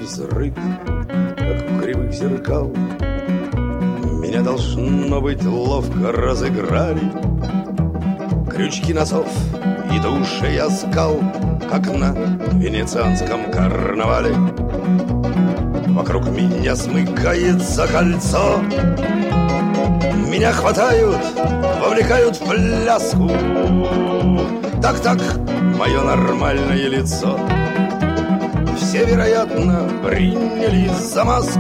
взрыв, как у кривых зеркал. Меня, должно быть, ловко разыграли. Крючки носов и до ушей оскал, как на венецианском карнавале. Вокруг меня смыкается кольцо. Меня хватают, вовлекают в пляску. Так-так, мое нормальное лицо все, вероятно, приняли за маску.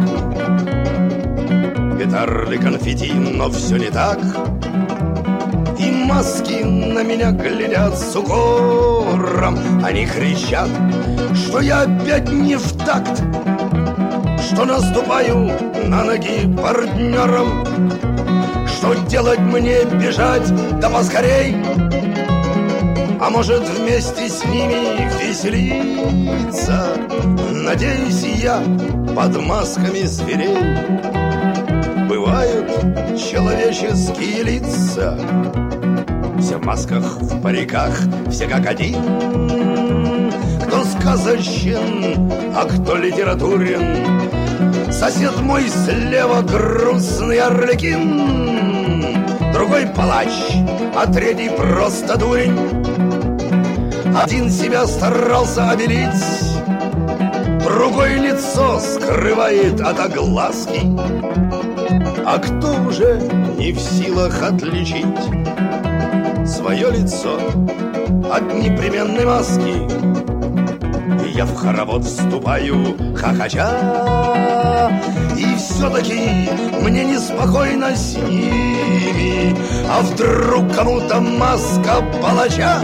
Петарды, конфетти, но все не так. И маски на меня глядят с укором. Они кричат, что я опять не в такт, что наступаю на ноги партнерам. Что делать мне, бежать, да поскорей? А может, вместе с ними веселиться? Надеюсь, я под масками зверей. Бывают человеческие лица, все в масках, в париках, все как один. Кто сказочен, а кто литературен. Сосед мой слева грустный арлекин, другой палач, а третий просто дурень. Один себя старался обелить, другой лицо скрывает от огласки. А кто уже не в силах отличить свое лицо от непременной маски? И я в хоровод вступаю, хохоча, и все-таки мне неспокойно с ними. А вдруг кому-то маска палача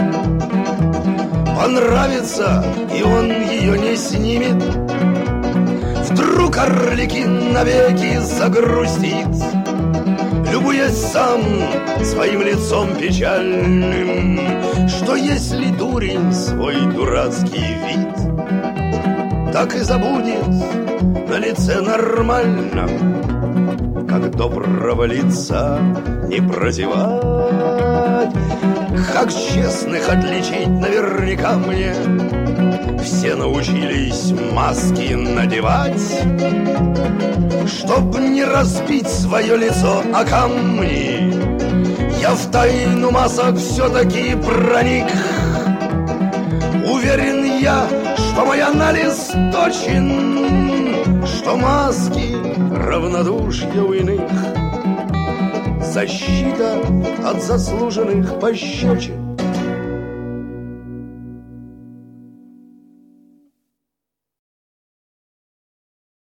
понравится, и он ее не снимет? Вдруг Арлекин навеки загрустит, любуясь сам своим лицом печальным. Что если дурень свой дурацкий вид так и забудет на лице нормально, как доброго лица не прозевать? Как честных отличить наверняка мне все научились маски надевать, чтоб не разбить свое лицо о камни. Я в тайну масок все-таки проник. Уверен я, что мой анализ точен, что маски равнодушие у иных, защита от заслуженных пощечин.